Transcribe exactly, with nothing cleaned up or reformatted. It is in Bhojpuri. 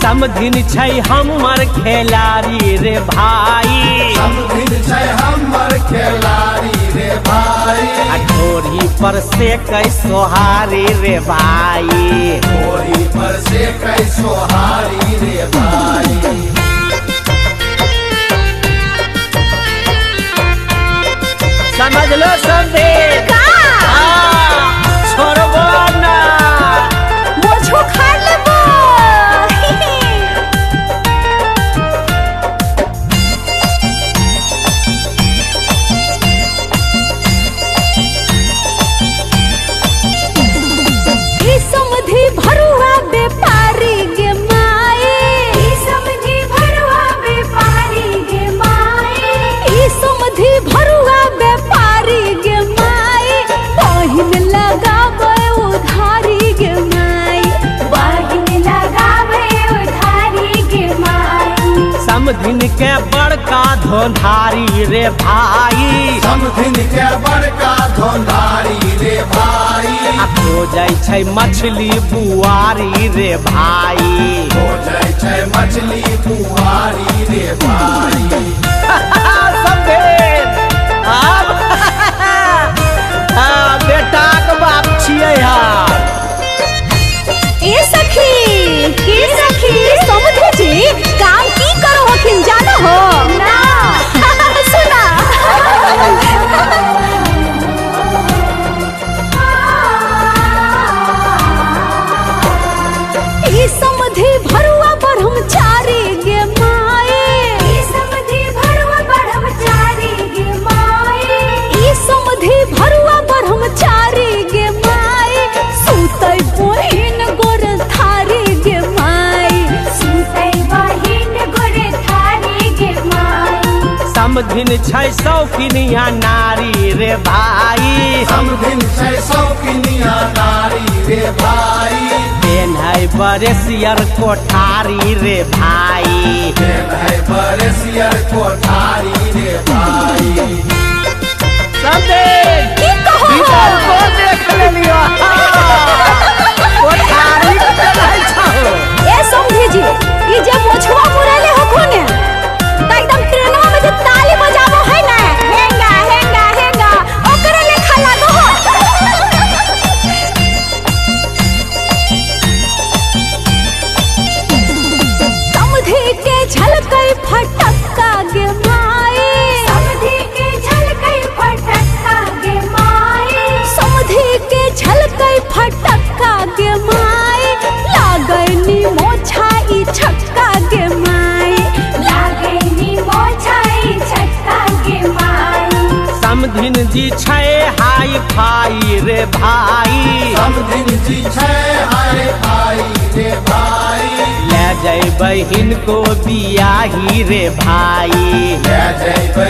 समधिन छै हमर खेलाड़ी रे भाई, समधिन छै हमर खेलाड़ी रे भाई। ढोरी पर से कै सोहारी रे भाई, ढोरी पर से कै सोहारी रे भाई। समझ लो समझे छोड़बो ना मुझको खा लेबो। ई समधि भरुआ व्यापारी गे माए, ई समधि भरुआ व्यापारी गे माए, ई समधि भरुआ व्यापारी गे माए। बहिन लगावे उधारी गे माए, बहिन लगावे उधारी गे माए। समधिन के बड़का धोधारी रे भाई, समधिन के बड़का धोधारी रे भाई। हो जाय छै मछली बुआरी रे भाई, हो जाय छै मछली बुआरी रे भाई। बेटाक बाप छियै यार। ए सखी के सखी समझे जी काम की करो हखिन जानो हो ना? सुना ई समधि भरुआ ब्रह्मचारी गे माए, ई समधि भरुआ ब्रह्मचारी गे माए, ई समधि भरुआ ब्रह्मचारी गे माए। सुतै बहिन गोर थारी गे माए, सुतै बहिन गोर थारी गे माए। समधिन छै शौकीनिया नारी रे भाई, समधिन छै शौकीनिया नारी रे भाई। पेन्है बरेसियर कोठारी रे भाई, पेन्है बरेसियर कोठारी रे भाई। समझे की कहो भीतर को देख लेलियो कोठारी पेन्है छहो। ए समझे जी ई जे मोछवा मुरले हो कोने त एकदम ट्रेनवा में जे ताली बजाबो है ना, हेंगा हेंगा हेंगा ओकरे लेखा लागो हो। समधि के झलकै फटक्का गे माए, समधि के झलकै फटक्का गे माए, समधि के झलकै फटक्का गे माए। लागै नी मोछा ई छक्का गे माए, लागै नी मोछा ई छक्का गे माए। समधिन जी छै हाई फाई रे भाई, समधिन जी छै हाय भाई रे भाई। ले जैबै हिनको बियाही रे भाई, ले जैबै